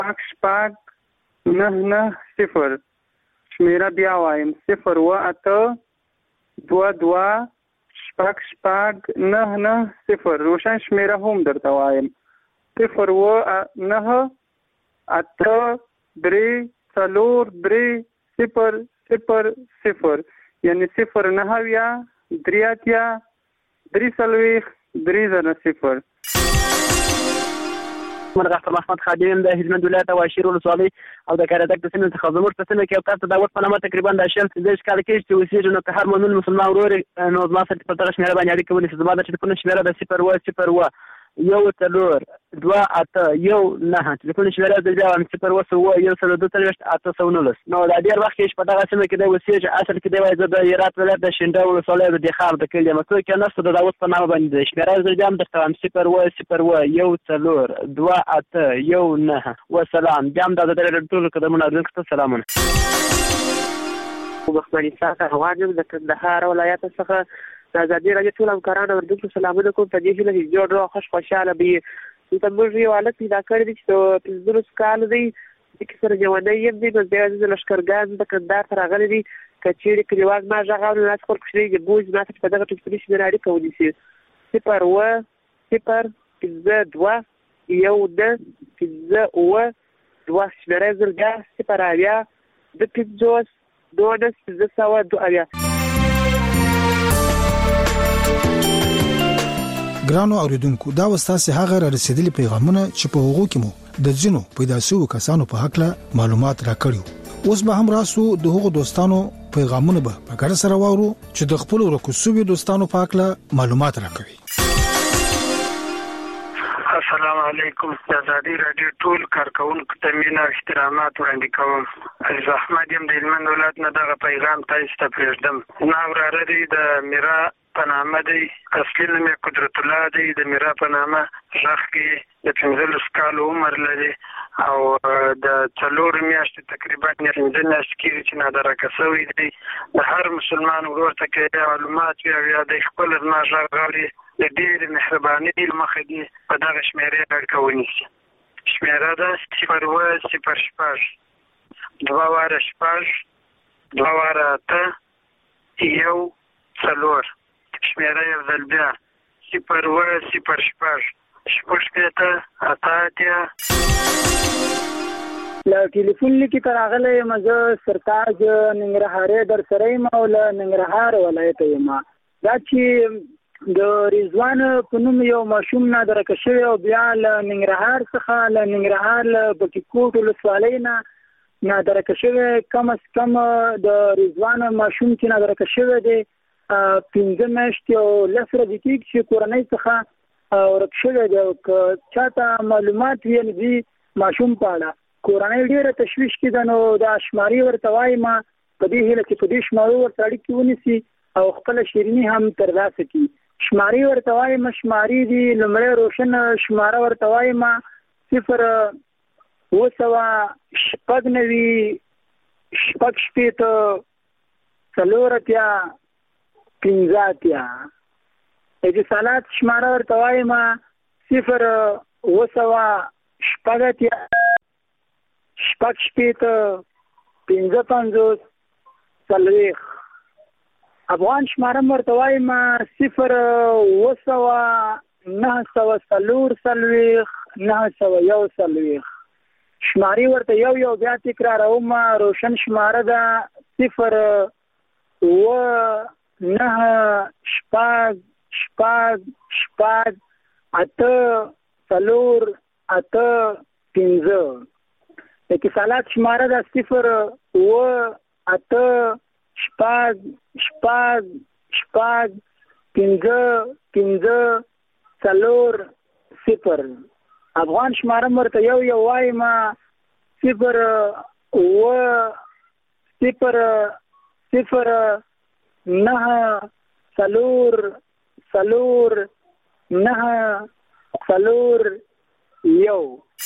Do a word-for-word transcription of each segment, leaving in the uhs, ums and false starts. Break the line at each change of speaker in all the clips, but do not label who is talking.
شپږ شپږ نه نه صفر. شمیره بیا وایم صفر و اته دوه دوه شپږ شپږ نه نه صفر. روشن شمیره هم درته وایم صفر و نه اته درې څلور درې صفر صفر صفر، یعنی صفر نهه ویا درې اتیا درې څلوېښت درې زره صفر.
مرغه محمد خادم د هلمند ولایت واشیر ولسوالۍ او د کارادک د سیمې څخه زموږ په سیمه کې یو کس د داوود په نامه تقریبا د شل پنځه کال کې چې اوسېږي، نو که هر مؤمن مسلمان ورور نو زما سره په دغه شمېره باندې اړیکه ونیسي. زما د ټلیفون شمېره د صفر اوه صفر اوه یو څلور دوه اته یو نهه، ټلیفون شمېره د بیا وایم صفر اوه اوه یو څلور دوه څلوېښت اته سوه نولس. نو دا ډېر وخت کې په دغه سیمه کې دی اوسېږي. اصل کې دی وایي زه د هرات ولایت د شینډه ولسوالۍ د دېخار د کلي یم. څوک یې نشته د داوود په نامه باندې دی. شمېره زه بیا هم درته وایم صفر اوه صفر اوه یو څلور دوه اته یو نهه. وسلام. بیا هم دا د ټولو قدمونو اورېدونکو ته سلامونه.
مخمني ساقه غواړم د کندهار ولایت څخه د ازادي راډیو ټول همکارانو اورېدونکو سلامونه کوم. په دې هیله چې جوړ روغ خوش خوشحاله به یې. دلته موږ یو هلک پیدا کړی دی چې د پنځلس کالو دی، دې کې سره جوانی یم دی. نو بیا د لښکرګاه د کندهار ته راغلی دی. که چېرې کلیوال ما غږ اوري نو خپل کوچنی بوج ما ته په دغه ټلیفوني شمېره اړیکه ونیسي صفر اوه صفر پنځه دوه یو نه پنځه اوه دوه. شمېره یې زرګه صفر اویا دوه پنځوس دولس پنځه سوه دوه اویا.
ګرانو اوریدونکو، دا وستاسې هغه را رسېدلي پیغامونه چې په هغو کې مو د ځینو پیدا شوو کسانو په هکله معلومات راکړیو. اوس به هم راسو د هغو دوستانو پیغامونه به په ګډه سره واورو چې د خپلو ورکو شویو دوستانو په هکله معلومات راکوي.
السلام علیکم. د ازادي راډیو ټول کارکونکو ته مینه او احترامات وړاندې کوم. عزیز احمد یم د هلمند ولایت نه. دغه پیغام تاسو ته پرېږدم. زما وراره دی د میرا په نامه دی، اصلي نوم یې قدرت الله دی. د میرا په نامه غږ کې د پنځلس کالو عمر لري او د څلور میاشتې تقریبا پنځه میاشتې کېږي چې نادرکه شوی دی. د هر مسلمان ورور ته که معلومات وي او یا د خپل زما غږ اوري د ډېرې مهربانۍ له مخې دې په دغه شمېرې اړیکه ونیسي. شمېره ده صفر اوه صفر شپږ دوه واره شپږ دوه واره اته یو څلور. شمېره یو ځل بیا صفر اوه صفر شپږ شپږ شپېته اته اتیا.
له ټلیفون لیکې ته راغلی یم. زه سرتاج ننګرهارۍ در سره یم او له ننګرهار ولایته یم. دا چې د رضوان په نوم یو ماشوم نادرکه شوی او بیا له ننګرهار څخه له ننګرهار له بټي کوټ ولسوالۍ نه نادرکه شوی. کم از کم د رضوان ماشوم چې نادرکه شوی دی پنځه میاشتې او لس ورځې کېږي چې کورنۍ څخه ورک شوی دی. او که چاته معلومات وي د دې ماشوم په اړه کورنۍ ډېره تشویش کې ده، نو دا شمارې ورته وایم په دې هیله چې په دې شمارو ورته اړیکې ونیسي او خپله شیریني هم ترلاسه کړي. شمارې ورته وایم شمارې دي. لومړی روشن شماره ورته وایم صفر اوه سوه شپږ نوي شپږ شپېته څلور اتیا پنځه اتیا. اتصالات شماره ورته وایم صفر اوه سوه شپږ اتیا شپږ شپېته پنځه پنځوس څلوېښت. افغان شماره ورته وایم صفر اوه سوه نهه سوه څلور څلوېښت نهه سوه یو څلوېښت. شمارې ورته یو یو بیا تکراروم. روشن شماره ده صفر اوه نهه شپږ شپږ شپږ اته څلور اته پنځه. اتصالات شماره ده صفر اوه اته شپږ شپږ شپږ پنځه پنځه څلور صفر. افغان شماره ورته یو یو وایم صفر اوه صفر صفر نهه څلور څلور نهه څلور یو.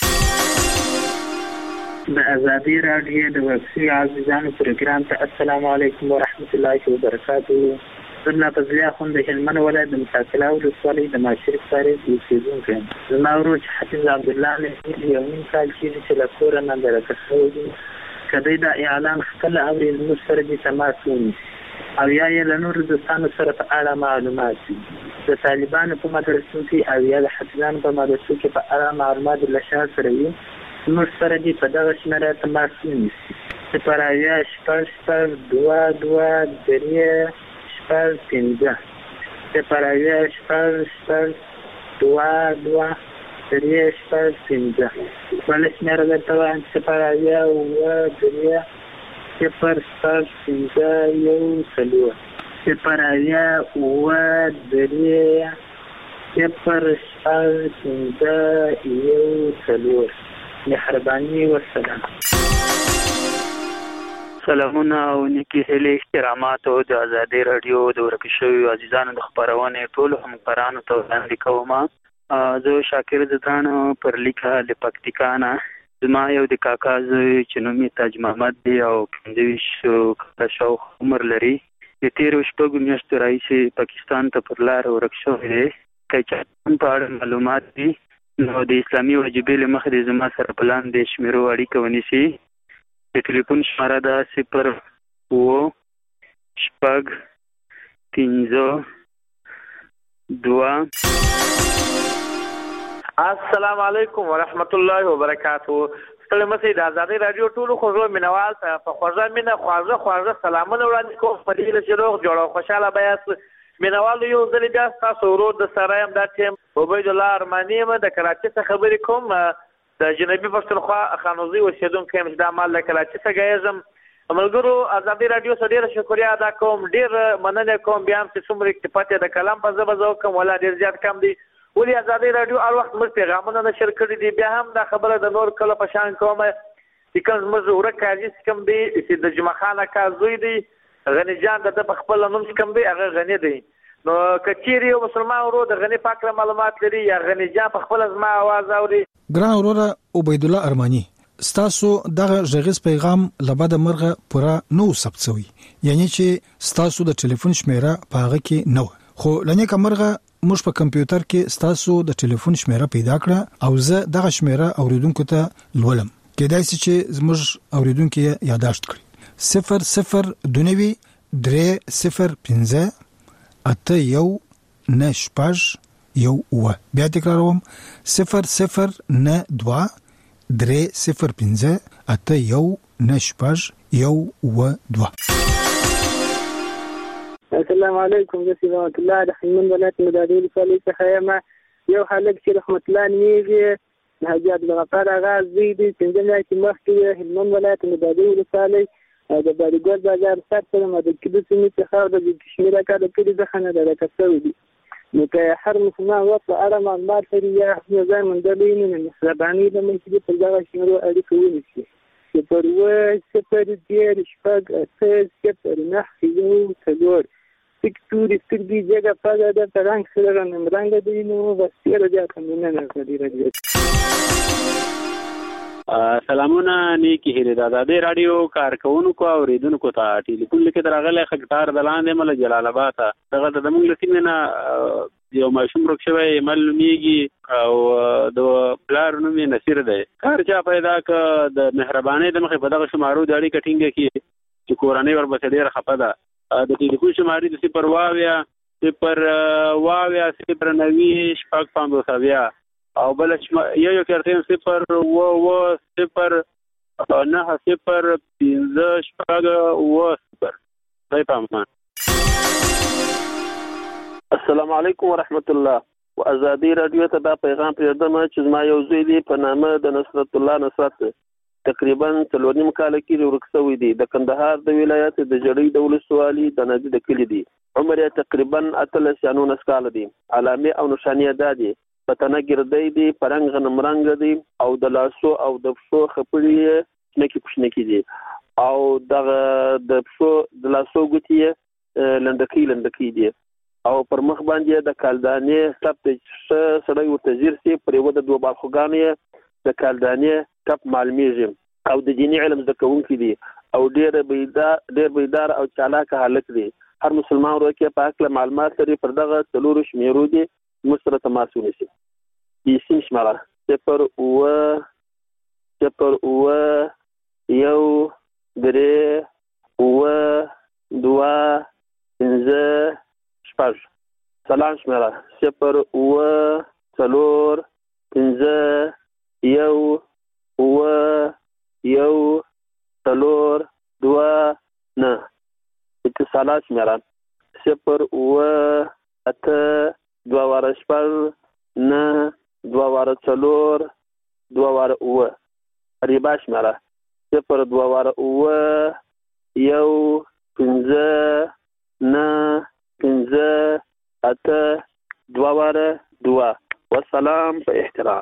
د ازادي راډیو د ویبسي عزیزانو پروګرام ته السلام علیکم ورحمت الله وبرکاتہ.
زما فضلیا خون د هلمند ولایت د مساکله ولسوالۍ د ماشرف فارس اوسېدونکی یم. زما ورور چې حفیظ عبدالله مې یو نیم کال کېږي چې له کوره نه درکه شوی دی. که دی دا اعلان خپله اوري زموږ سره دې تماس ونیسي او یا یې له نورو دوستانو سره په اړه معلومات وي. د طالبانو په مدرسو کې او یا د حفیظانو په مدرسو کې په اړه معلومات له شا سره وي، زموږ سره دې په دغه شمېره تماس ونیسي. صفر اویا شپږ شپږ دوه دوه درې شپږ پنځه صفر اویا شپږ شپږ دوه دوه درې شپږ پنځه بله شمېره درته وایم صفر اویا اووه درې صفر شپږ پنځه یو څلور صفر اویا اووه درې صفر شپږ پنځه یو څلور. مهرباني والسلام.
سلامونه او نیکی هیلې احترامات او د ازادي رادیو د ورک شویو عزیزانو د خبرونې ټولو همکارانو ته وړاندې کوم. زه شاکر زدان پر لیکه له پکتیکا نه. زما یو د کاکا زوی چې نوم یې تاج محمد دی او پنځه ویشت کاله شاوخوا عمر لري. د تېرو شپږو میاشتو راهیسې پاکستان ته پر لاره ورک شوی دی. که چا په اړه معلومات دي نو د اسلامي وجیبې له مخې د زما سره په لاندې شمېرو اړیکه ونیسي. د ټلیفون شماره ده صفر اووه شپږ پنځه دوه.
السلام علیکم ورحمت الله وبرکاتو. ستړي مسئ د ازادي رادیو ټولو خوږو مینوال ته په خوږه مینه خواږه خواږه سلامونه وړاندې کوم. په دې هیله چې روغ جوړ او خوشحاله به یاست. مینوالو یو ځل بیا ستاسو ورور د سره یم دا ټیم عبیدالله ارماني یم د کراچۍ څخه خبرې کوم. د جنوبي پښتونخوا خانوزي اوسېدونکی یم چې دا مال له کراچۍ څخه ګیږم. ملګرو ازادي رادیو څخه ډېره شکریه ادا کوم، ډېر مننه کوم. بیا هم چې څومره اکتفاط یې د کلام په ژبه زه وکړم ولا ډېر زیات کم دی. ولې ازادي رادیو هر وخت موږ پیغامونه نشر کړي دي. بیا هم دا خبره د نور کله په شان کوم چې کوم زموږ ورک کاري کوم دی چې د جمعه خان اکا زوی دی غني جان د په خپل نوم کوم دی هغه غني دی. نو کچيري یو مسلمان ورو د غني پاک معلومات لري یا غني جان په خپل زما आवाज اوري. ګران وروره عبیدالله ارماني، ستاسو دغه غږیز پیغام لبد مرغه پورا نو ثبت شوی، یعنی چې ستاسو د ټلیفون شمیره په هغه کې نو، خو لنه کمرغه موږ په کمپیوټر کې ستاسو د ټلیفون شمیره پیدا کړه او زه دغه شمیره اوریدونکو ته لولم. کېدای شي چې زموږ اوریدونکو یې یاداشت کړي. صفر صفر دونوي درې صفر پنځه اته یو نه شپږ یو اوه. بیا تکراروم صفر صفر نه دوه درې صفر پنځه اته یو نه شپږ یو اوه دوه.
السلام علیکم. زه رحمت الله د هلمند ولایت مدادي ولسوالۍ څخه یم. یو هلک چې رحمت الله نومیږي د حاجي عبدالغفار اغا زوی دی. پنځه میاشتې مخکې هلمند ولایت مدادي ولسوالۍ د باریګل بازار سر سره د کیدو سیمې څخه د کشمیر اکا د کلي څخه نه درکه شوی دی. نو که هر مسلمان وخت په اړه معلومات لري یا ځای موندلی نو مهرباني ده چې په دغه شمېرو اړیکه ونیسي. صفر اووه صفر دېرش شپږ اته صفر نهه یو څلور. سپک تورې سترګې جګه پزه ده په رنګ سره رنګرنګه دی. نو بس ډېره زیاته مننه ازادي رادیو.
سلامونه نیکی هیلې د ازادي رادیو کارکونکو او اوریدونکو ته. ټلیفون لیکې راغلی خکټار د لاندې مله جلال آباد ته. دغه د زموږ له سیمې نه یو ماشوم ورک شوی مل نومیږي او د پلار نوم یې نصیر دی. کار چا پیدا که د مهربانۍ د مخې په دغه شمارو د اړیکه ټینګه کړي چې کورنۍ ورپسې ډېره خفه ده. د ټلیفون شمارې د صفر واویا صفر واویا صفر نوي شپږ پنځوس اویا او بل یو یو کارتین صفر و و صفر نه صفر پنځه شپږ و صفر. ځای په امان.
السلام علیکم ورحمت الله. و ازادي رادیو ته دا پیغام پرېږدم چې زما یو زوی دی په نامه د نصرت الله نصرت تقریبا څلور نیم کاله کې ورک شوی دی. د کندهار د ولایت د جړۍ د ولسوالۍ د نادي د کلي دی. عمر یې تقریبا اتلس یا نولس کاله دی. علامې او نښانې دا دي په تنه ګردی دی، په رنګ غنم رنګ دی او د لاسو او د پښو خپړې یې شنکې پشنکې دي او دغه د پښو د لاسو ګوتې یې لنډکۍ لنډکۍ دي او پر مخ باندې د کالدانې ټپ چې سړی ورته ځیر سي پر یوه د دوه بالخوګانو یې د کالدانې ټپ معلومیږي او د دیني علم زده کوونکي دي او ډېر بیدار ډېر بیدار او چالاکه هلک دی. هر مسلمان ورو کې په هکله معلومات لري پر دغه څلورو شمیرو دي موږ سره تماس ونیسي. سیم شمېره صفر اوه صفر اوه یو درې اوه دوه پنځه شپږ. سلام شمېره صفر اوه څلور پنځه یو اوه یو څلور دوه نه. اتصالات شمېره صفر اوه اته دوه واره شپږ نه دوه واره څلور دوه واره اوه. ریبا شمېره صفر دوه واره اوه یو پنځه نه پنځه اته دوه واره دوه. والسلام په احترام.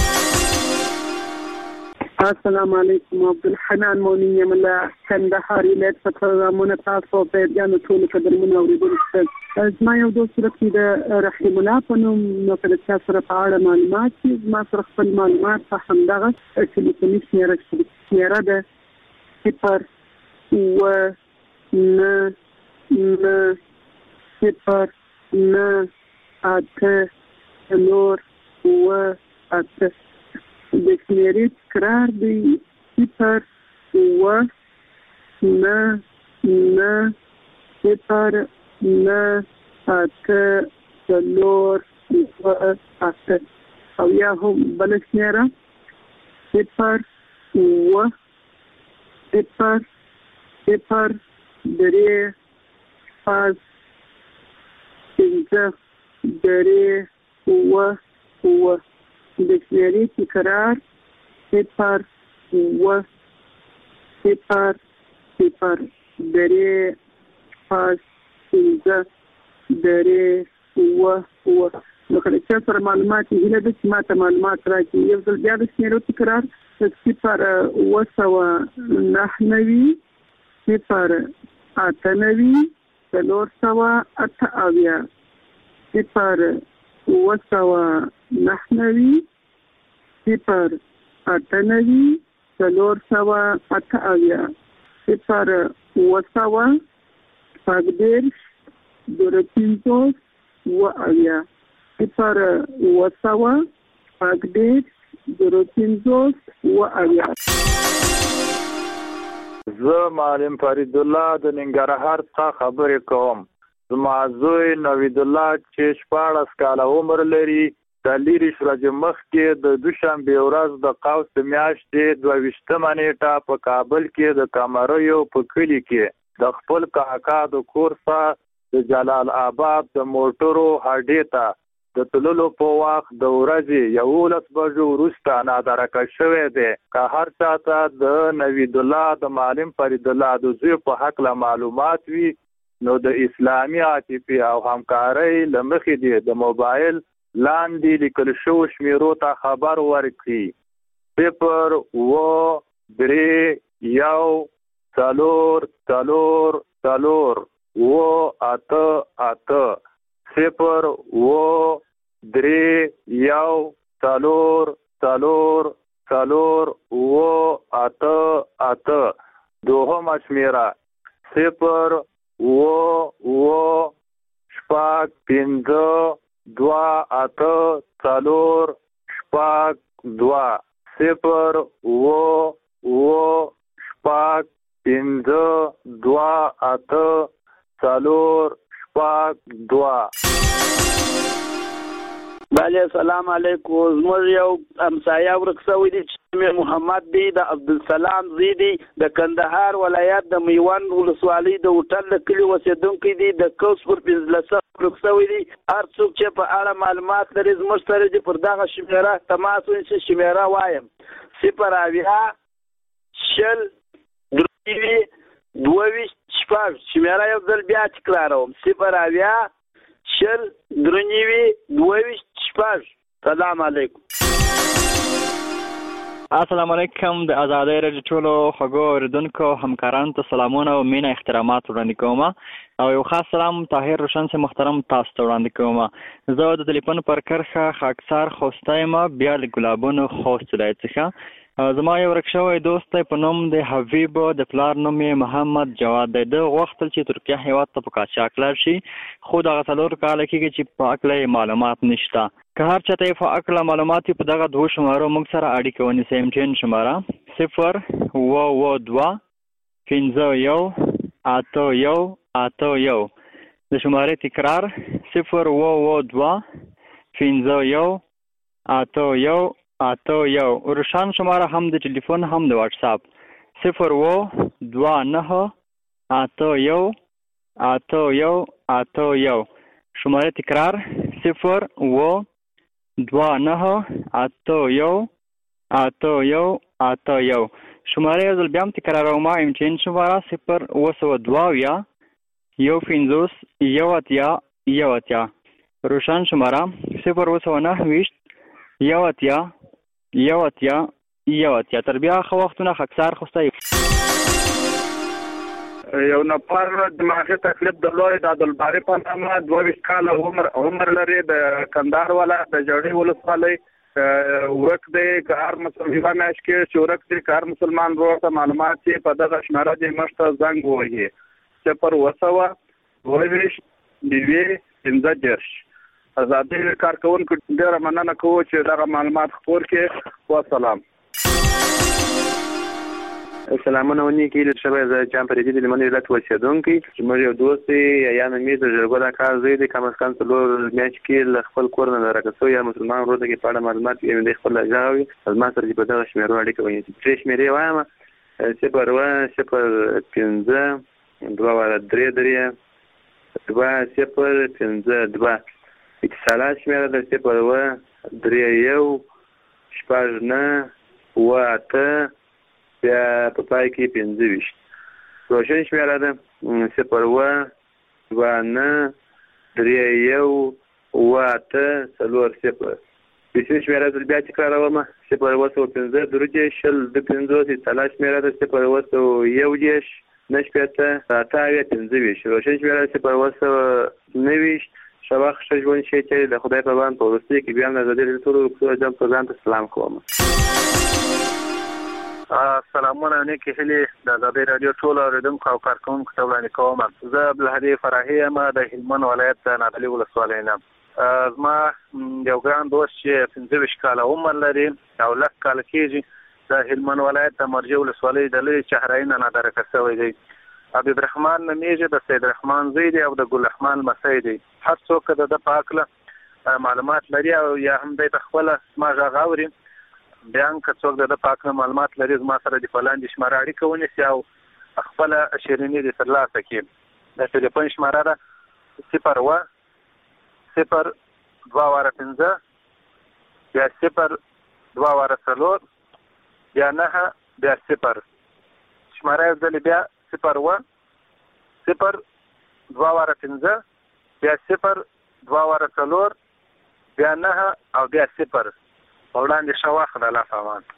السلام علیکم. عبدالحنان مونین یم له کندهار ولایت څخه پروګرامونه تاسو په بیانو ټولو قدرمنو اورېدونکو ته زما یو دوست صورت کې د رحیم الله په نوم نو که د چا سره په اړه معلومات وي زما سره خپل معلومات په همدغه ټلیفوني شمېره شمېره ده صفر اوه نه نه صفر نه اته څلور اوه اته. د شمېرې تکرار دی صفر اوه نه نه صفر نه اته څلور اوه اته. او یا هم بله شمېره صفر اوه صفر صفر درې شپږ پنځه درې اوه اوه. د شمېرې تکرار صفر اوه صفر صفر درې شپږ پنځه درې اوه اوه. نو که د چا سره معلومات یې هیله ده چې ما ته معلومات راکړي. یو ځل بیا د شمېرو تکرار صفر اوه سوه نهه نوي صفر اته نوي څلور سوه اته اویا صفر اوه سوه نهه نوي صفر اته نوي څلور سوه اته اویا صفر اوه سوه شپږ دېرش دوه پنځوس اوه اویا صفر اوه سوه شپږ دېرش دوه پنځوس اوه اویا.
زه معلم فرید الله د ننګرهار څخه خبرې کوم. زما زوی نوید الله چې شپاړس کاله عمر لري د لیرې ورځې مخکې د دوشنبې ورځ د قوس د میاشتې دوه ویشتمه نیټه په کابل کې د کمریو په کلي کې د خپل کاکا د کور څخه د جلال آباد د موټرو هډې ته د تللو په وخت د ورځې یولس بجو وروسته نادرکه شوی دی. که هر چا ته د نوید الله د معلم فرید الله د زوی په هکله معلومات وي نو د اسلامي عاطفې او همکارۍ له مخې دې د موبایل لاندې لیکل شوو شمیرو ته خبر ورکړي. صفر اوه درې یو څلور څلور څلور اوه اته اته صفر اوه درې یو څلور څلور څلور اوه اته اته. دوهمه شمیره صفر اوه اوه شپږ پنځه دوه اته څلور شپږ دوه صفر اوه اوه شپږ پنځه دوه اته څلور شپږ دوه.
بله سلام علیکم. زموږ یو همسایه ورک شوی دی چې محمد دی د عبدالسلام زوی دی د کندهار ولایت د میوند ولسوالۍ د هوټل د کلي اوسېدونکی دی د کوس پر پنځلسم ورک شوی دی. هر څوک چې په اړه معلومات لري زموږ سره دې پر دغه شمېره تماس ونیسي. شمېره وایم صفر اویا شل درې دوه ویشت شپږ. شمېره یو ځل بیا تکراروم صفر اویا شل درې دوه ویشت شپږ. سلام علیکم.
السلام علیکم. د آزادۍ راډیو ټولو خوږو اورېدونکو همکارانو ته سلامونه او مینه احترامات وړاندې کوم او یو خاص سلام طاهر روشن سے محترم تاسو ته وړاندې کوم. زه د تلیفون پر کرښه خاکسار خوسته یم بیا له ګلابونو خوست ولایت څخه. زما یو ورک شوی دوست دی په نوم د حبیب، د پلار نوم یې محمد جواد دی. د غوښتل چې ترکیه هیواد ته په قاچاق لاړ شي، خو دغه څلور کاله کېږي چې په هکله معلومات نشته. که هر چاته یې په هکله معلومات په دغه دوو شمارو موږ سره اړیکه ونیسئ. امټین شماره صفر اوه اوه دوه پنځه یو اته یو اته یو. د شمارې تکرار صفر اوه اوه دوه پنځه یو اته یو اته یو. روشن شماره هم د ټلیفون هم د واتساپ صفر اوه دوه نه اته یو اته یو اته یو. شماره تکرار صفر اوه دوه نه اته یو اته یو اته یو. شماره یو ځل بیا هم تکراروم. امټین شماره صفر اوه سوه دوه اویا یو پنځوس یو اتیا یو اتیا. روشن شماره صفر اوه سوه نهه ویشت یو اتیا یو اتیا یو اتیا. تر بیا ښه وختونه خکسار خوسته.
یو نفر دماغي تکلیف درلود، د عبدالباري په نامه، دوه ویشت کاله عمر عمر لري، د کندهار ولا د جړۍ ولسوالۍ ورک دی. که هر مسلمان میاشت کې چې ورک دی، که هر مسلمان ورور ته معلومات چې په دغه شماره دې موږ ته زنګ ووهي صفر اوه سوه دوه ویشت نوي پنځه دېرش. ازادي کارکوونکو ډېره مننه کوو چې دغه معلومات خپور کړي. والسلام.
سلامونه ونیکي له شبه زه جام پرېدي د لمن ولایت اوسېدونکی چې موږ یو دوست دی یا نومې د جرګو دا کار زوی دی. کم از کم څلور میاشت کې له خپل کور نه د راکسو یا مسلمان ورور ته کې په اړه معلومات یې د خپل غږ وي زما سره چې په دغه شمېرو اړیکه ونیسي. درې شمېرې وایم صفر اوه صفر پنځه دوه واره درې درې دوه صفر پنځه دوه. اتصالات شمېره د صفر اوه درې یو شپږ نه اوه اته بیا په پای کې پنځه ویشت. روشن شمېره ده صفر اوه دوه نه درې یو اوه اته څلور صفر. پیسې شمېره ده بیا تکراروم صفر اوه سوه پنځه درې دېرش شل دوه پنځوس. اتصالات شمېره ده صفر اوه سوه یو دېرش نه شپېته اته اویا پنځه ویشت. روشن شمېره ده صفر اوه سوه نه ویشت. ښه وخت ښه ژوند شي چې د خدای په باندې په وروستۍ کې بیا هم د ازادي راډیو ټولو روغتیايي پروګرام ته سلام کوم.
سلامونه نیکې هیلې د ازادي راډیو ټولو اورېدونکو او کارکوونکو ته وړاندې کوم. زه عبدالهادي فرحي یم د هلمند ولایت د نادعلي ولسوالۍ نه. زما یو ګران دوست چې پنځه ویشت کاله عمر لري او لس کاله کېږي د هلمند ولایت د مرجع ولسوالۍ د لرې چهرایي نه نادرکه شوی دی. حبیب رحمان نومیږي، د سید رحمان زوی دی او د ګل رحمان لمسی دی. هر څوک د ده په هکله معلومات لري او یا هم دی ته خپله زما غږ اوري، بیا هم که څوک د ده په هکله معلومات لري زما سره د په لاندې شماره اړیکه ونیسي او خپله شیریني دې ترلاسه کړي. د ټلیفون شماره ده صفر اوه صفر دوه واره پنځه بیا صفر دوه واره څلور بیا نهه بیا صفر. شماره یو ځلې بیا صفر اوه صفر دوه واره پنځه بیا صفر دوه واره څلور بیا نهه او بیا صفر. وړاندې ښه وخت د الله په امان.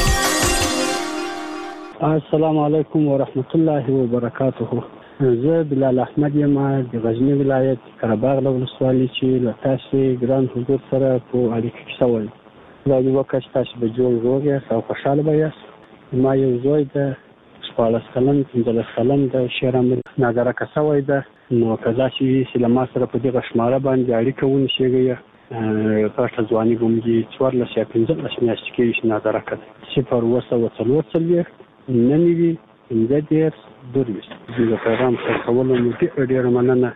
السلام علیکم ورحمت الله وبرکاته. زه بلال احمد یم د غزني ولایت قرهباغ له ولسوالۍ چې له تاسې ګران حضور سره په اړیکه کې شوی. خدای دې وکړي چې تاسو به جوړ روغ یاست او خوشحاله به یاست. زما یو زوی د شپاړس کلن پنځلس کلن د شیر امیر نادرکه شوی ده. نو که داسې چې له ما سره په دغه شماره باندې اړیکه ونیسئ پټه ځواني به مې څوارلس یا پنځلس میاشتې کېږي چې نادرکه ده. صفر اوه سوه څلور څلوېښت نهه نوي پنځه دېرش دوه ویشت. د پیغام سره کولو مو ډېره ډېره مننه.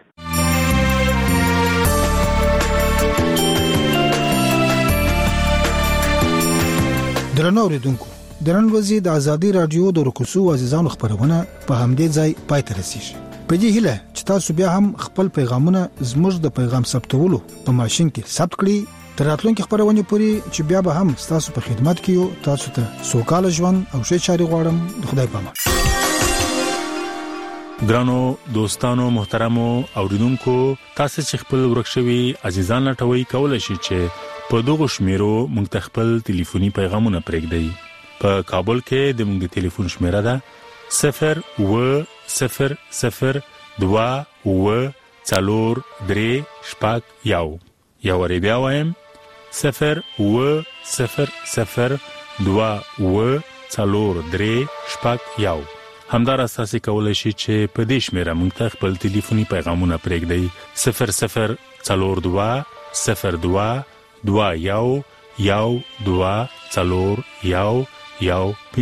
درنو اوریدونکو، د نن ورځې د ازادي راډیو د رکوسو عزیزانو خبرونه په همدې ځای پای ته رسیږي. په دې هیله چې تاسو بیا هم خپل پیغامونه زموږ د پیغام ثبتولو په ماشين کې ثبت کړئ. تر راتلونکي خبرونه پورې چې بیا به هم تاسو په خدمت کې یو. تاسو ته سوکاله ژوند او ښه چاري غواړم. د خدای په امان.
ګرانو دوستانو محترمو اوریدونکو، تاسو چې خپل ورکشوي عزیزان لټوي کولای شئ چې په دغه شمیرو موږ ته خپل ټلیفوني پیغامونه پرېږدئ. په کابل کې د موږ د ټلیفون شمیره ده صفر اوه صفر صفر دوه اوه څلور درې شپږ یو. یو وری بیا وایم صفر اوه صفر صفر دوه و څلور درې شپږ یو. همداراز تاسو کولای شئ چې په دې شمیره موږ ته خپل ټلیفوني پیغامونه پرېږدئ صفر صفر څلور دوه صفر دوه دوه یو یو دوه څلور یو یو